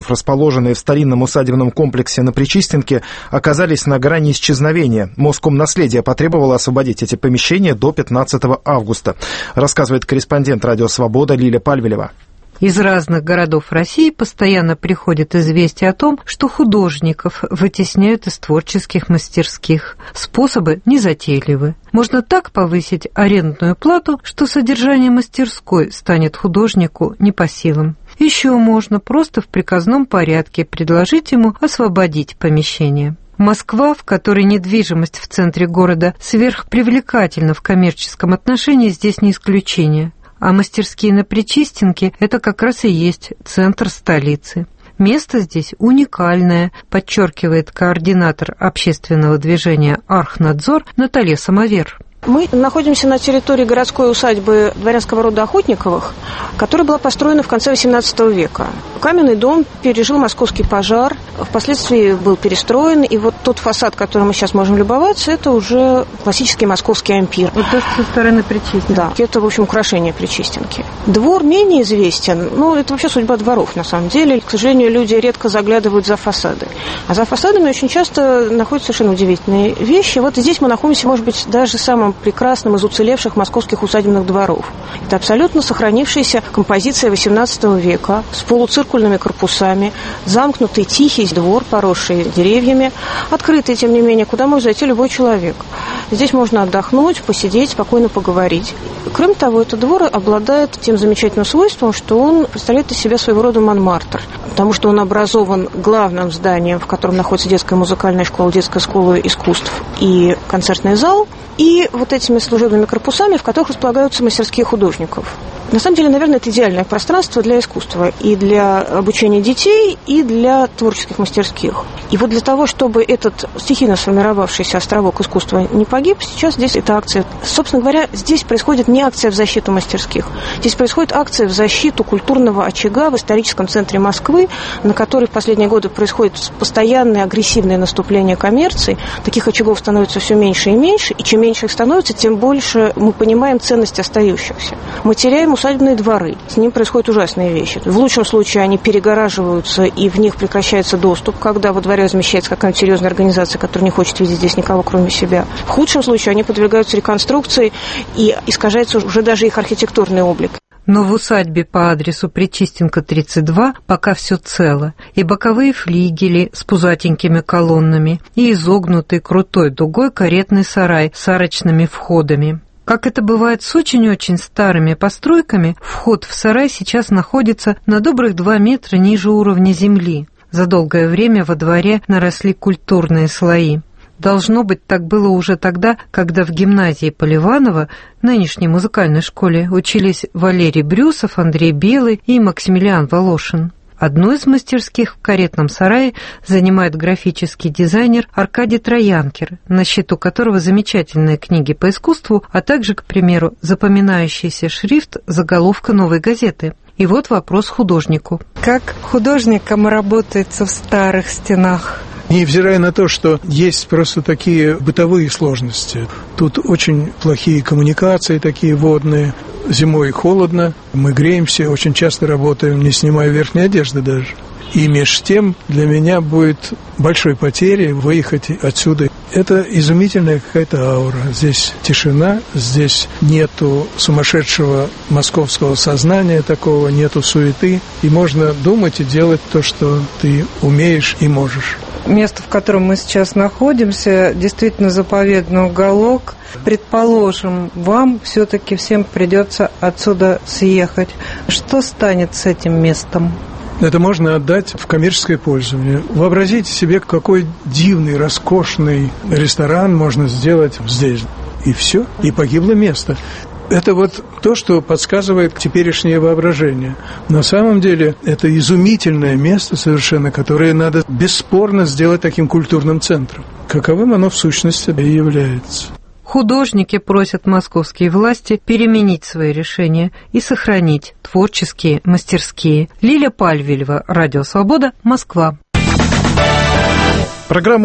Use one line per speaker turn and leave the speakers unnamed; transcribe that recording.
расположенные в старинном усадебном комплексе на Причистенке, оказались на грани исчезновения. Москомнаследие потребовало освободить эти помещения до 15 августа, рассказывает корреспондент «Радио Свобода» Лиля Пальвелева.
Из разных городов России постоянно приходят известия о том, что художников вытесняют из творческих мастерских. Способы незатейливы. Можно так повысить арендную плату, что содержание мастерской станет художнику не по силам. Еще можно просто в приказном порядке предложить ему освободить помещение. Москва, в которой недвижимость в центре города сверхпривлекательна в коммерческом отношении, здесь не исключение. А мастерские на Причистенке – это как раз и есть центр столицы. Место здесь уникальное, подчеркивает координатор общественного движения «Архнадзор» Наталья Самовер.
Мы находимся на территории городской усадьбы дворянского рода Охотниковых, которая была построена в конце XVIII века. Каменный дом пережил московский пожар, впоследствии был перестроен, и вот тот фасад, которым мы сейчас можем любоваться, это уже классический московский ампир.
Вот то, что со стороны Причистенки.
Да, это, в общем, украшение Причистенки. Двор менее известен, но это вообще судьба дворов, на самом деле. К сожалению, люди редко заглядывают за фасады. А за фасадами очень часто находятся совершенно удивительные вещи. Вот здесь мы находимся, может быть, даже самым прекрасным из уцелевших московских усадебных дворов. Это абсолютно сохранившаяся композиция XVIII века с полуциркульными корпусами, замкнутый тихий двор, поросший деревьями, открытый, тем не менее, куда может зайти любой человек. Здесь можно отдохнуть, посидеть, спокойно поговорить. Кроме того, этот двор обладает тем замечательным свойством, что он представляет из себя своего рода Монмартр, потому что он образован главным зданием, в котором находится детская музыкальная школа, детская школа искусств и концертный зал, и вот этими служебными корпусами, в которых располагаются мастерские художников. На самом деле, наверное, это идеальное пространство для искусства и для обучения детей, и для творческих мастерских. И вот для того, чтобы этот стихийно сформировавшийся островок искусства не погиб, сейчас здесь эта акция. Собственно говоря, здесь происходит не акция в защиту мастерских. Здесь происходит акция в защиту культурного очага в историческом центре Москвы, на который в последние годы происходит постоянное агрессивное наступление коммерции. Таких очагов становится все меньше и меньше, и чем меньше их становится, тем больше мы понимаем ценность остающихся. Мы теряем усадебные дворы. С ним происходят ужасные вещи. В лучшем случае они перегораживаются, и в них прекращается доступ, когда во дворе размещается какая-нибудь серьезная организация, которая не хочет видеть здесь никого, кроме себя. В худшем случае они подвергаются реконструкции, и искажается уже даже их архитектурный облик.
Но в усадьбе по адресу Причистенка, 32 пока все цело. И боковые флигели с пузатенькими колоннами, и изогнутый крутой дугой каретный сарай с арочными входами. Как это бывает с очень-очень старыми постройками, вход в сарай сейчас находится на добрых 2 метра ниже уровня земли. За долгое время во дворе наросли культурные слои. Должно быть, так было уже тогда, когда в гимназии Поливанова, нынешней музыкальной школе, учились Валерий Брюсов, Андрей Белый и Максимилиан Волошин. Одну из мастерских в каретном сарае занимает графический дизайнер Аркадий Троянкер, на счету которого замечательные книги по искусству, а также, к примеру, запоминающийся шрифт заголовка «Новой газеты». И вот вопрос художнику. Как художникам работается в старых стенах?
Невзирая на то, что есть просто такие бытовые сложности. Тут очень плохие коммуникации, такие водные. Зимой холодно, мы греемся, очень часто работаем, не снимая верхней одежды даже. И меж тем для меня будет большой потерей выехать отсюда. Это изумительная какая-то аура. Здесь тишина, здесь нету сумасшедшего московского сознания такого, нету суеты. И можно думать и делать то, что ты умеешь и можешь.
Место, в котором мы сейчас находимся, действительно заповедный уголок. Предположим, вам все-таки всем придется отсюда съехать. Что станет с этим местом?
Это можно отдать в коммерческое пользование. Вообразите себе, какой дивный, роскошный ресторан можно сделать здесь. И все, и погибло место. Это вот то, что подсказывает теперешнее воображение. На самом деле, это изумительное место совершенно, которое надо бесспорно сделать таким культурным центром. Каковым оно в сущности и является.
Художники просят московские власти переменить свои решения и сохранить творческие мастерские. Лиля Пальвелева, Радио Свобода, Москва.
Программу